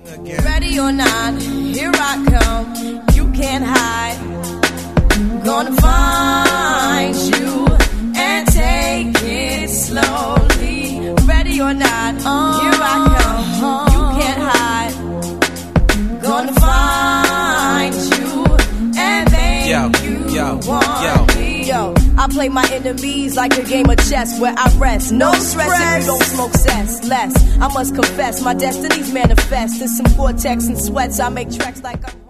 Ready or not, here I come. You can't hide. Gonna find you and take it slowly. Ready or not, here I come. You can't hide. Gonna find you and make you want me. Yo, I play my enemies like a game of chess where I rest. No stress if you don't smoke cess. Less, I must confess, my destinies manifest. In some vortex and sweats, I make tracks like I'm